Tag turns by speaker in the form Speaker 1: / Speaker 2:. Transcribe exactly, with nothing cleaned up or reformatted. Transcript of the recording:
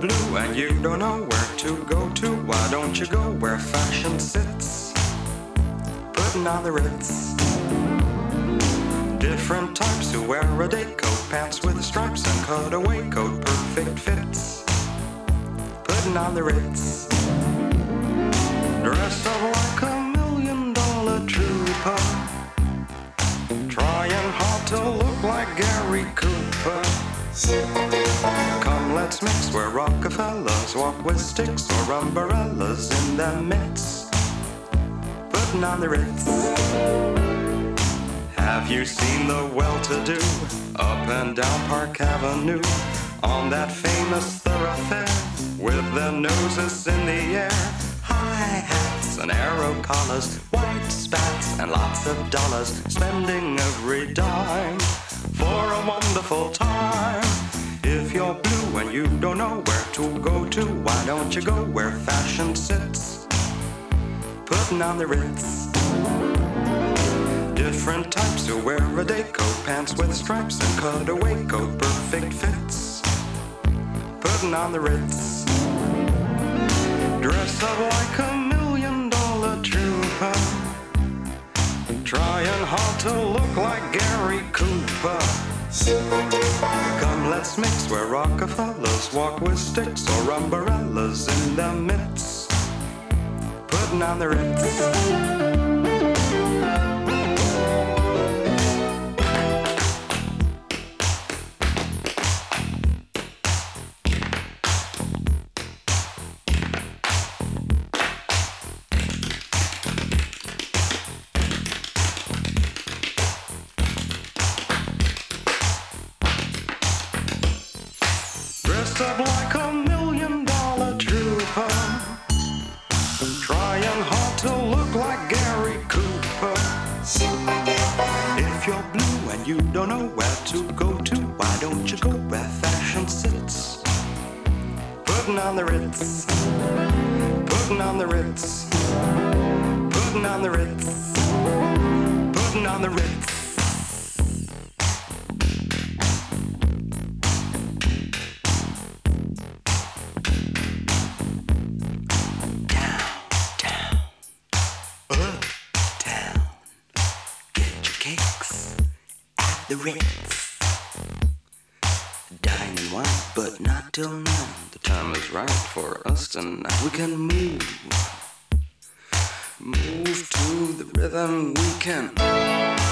Speaker 1: blue and you don't know where to go to, why don't you go where fashion sits? Putting on the Ritz. Different types who wear a day coat, pants with stripes and cutaway coat, perfect fits. Putting on the Ritz. Dressed up like a million dollar trooper, trying hard to look like Gary Cooper. Come, let's mix where Rockefellers walk with sticks or umbrellas in their midst. Putting on the Ritz. Have you seen the well-to-do up and down Park Avenue on that famous thoroughfare with their noses in the air? High hats and arrow collars, white spats and lots of dollars, spending every dime for a wonderful time. If you're blue and you don't know where to go to, why don't you go where fashion sits? Putting on the Ritz. Different types who wear a day coat, pants with stripes and cutaway coat, perfect fits. Putting on the Ritz. Dressed up like a million dollar trooper, trying hard to look like Gary Cooper. Come, let's mix where Rockefellers walk with sticks or umbrellas in their midst. Putting on the Ritz. Dressed up like a million dollar trooper, trying hard to look like Gary Cooper. If you're blue and you don't know where to go to, why don't you go where fashion sits? Putting on the Ritz. Putting on the Ritz. Putting on the Ritz. Putting on the Ritz. Cakes at the Ritz. Dining wine, but not till now. The time is right for us tonight. We can move, move to the rhythm. We can